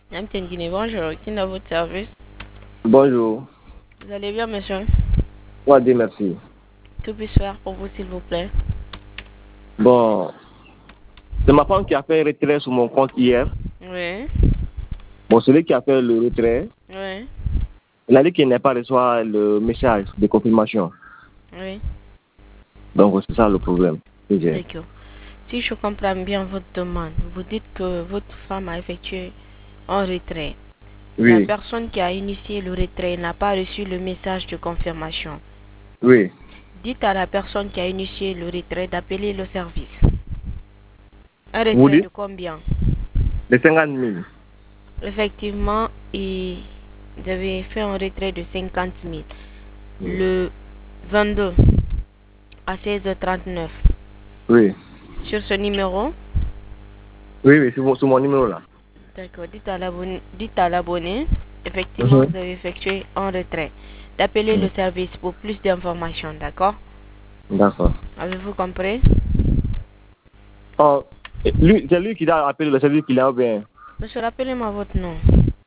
Amtienne Guinée, bonjour. Qui est à votre service? Bonjour. Vous allez bien, monsieur? Ouais, Dieu merci. Que puis-je faire pour vous, s'il vous plaît? Bon, c'est ma femme qui a fait un retrait sur mon compte hier. Oui. Bon, celui qui a fait le retrait, Oui. il a dit qu'il n'a pas reçu le message de confirmation. Oui. Donc, c'est ça le problème que j'ai. D'accord. Si je comprends bien votre demande, vous dites que votre femme a effectué un retrait. La Oui, personne qui a initié le retrait n'a pas reçu le message de confirmation. oui. Dites à la personne qui a initié le retrait d'appeler le service. Un Vous retrait dites de combien? de 50 000. Effectivement, il devait faire un retrait de 50 000. Oui, Le 22 à 16h39. oui, Sur ce numéro, oui, sur mon numéro là. d'accord, dites à l'abonné, effectivement, vous avez effectué un retrait. D'appeler le service pour plus d'informations, d'accord? D'accord. Avez-vous compris? Oh, c'est lui qui a appelé le service client ou bien Monsieur, rappelez-moi votre nom.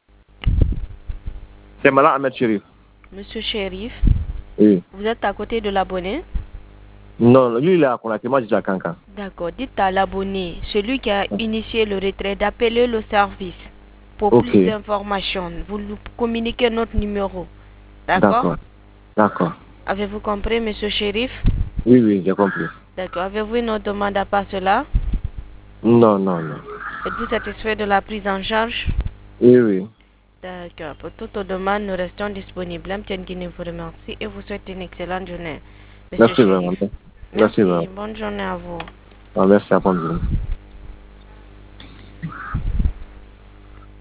c'est Malak Ahmed Chérif. Monsieur Shérif, Oui. vous êtes à côté de l'abonné? Non, lui il est à Conakry, moi je suis à Kankan. D'accord, dites à l'abonné, celui qui a initié le retrait, d'appeler le service pour Ok, plus d'informations. Vous nous communiquez notre numéro, d'accord? d'accord, d'accord. Avez-vous compris, monsieur Shérif? Oui, oui, j'ai compris. D'accord, avez-vous une autre demande à part cela? Non, non, non. Êtes-vous satisfait de la prise en charge? Oui, oui. D'accord, pour toute demande, nous restons disponibles. Amtienne Guinée vous remercie et vous souhaite une excellente journée, monsieur Merci Shérif. vraiment. Merci Merci, vraiment. bonne journée à vous. Ah, merci à vous.